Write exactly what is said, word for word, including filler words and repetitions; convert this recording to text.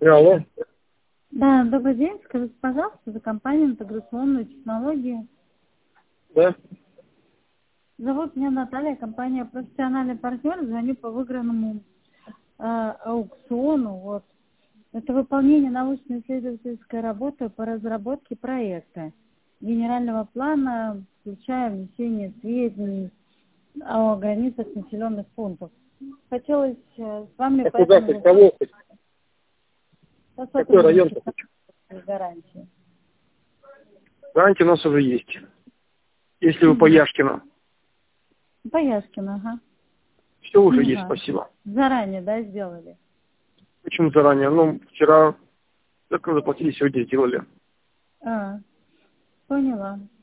Алло. Да, добрый день. Скажите, пожалуйста, за компанию интеграционные технологии. Да? Зовут меня Наталья, компания «Профессиональный партнер». Звоню по выигранному э, аукциону. Вот. Это выполнение научно-исследовательской работы по разработке проекта генерального плана, включая внесение сведений о границах населенных пунктов. Хотелось э, с вами А по куда этому хоть? вопросу Кого хоть? по Какой район собственности хоть? гарантии. Гарантия у нас уже есть. Если вы по Угу. Яшкину. По Яшкину, ага. Все уже Ага. есть, спасибо. Заранее, да, сделали? Почему заранее? Ну, вчера только заплатили, сегодня сделали. А, поняла.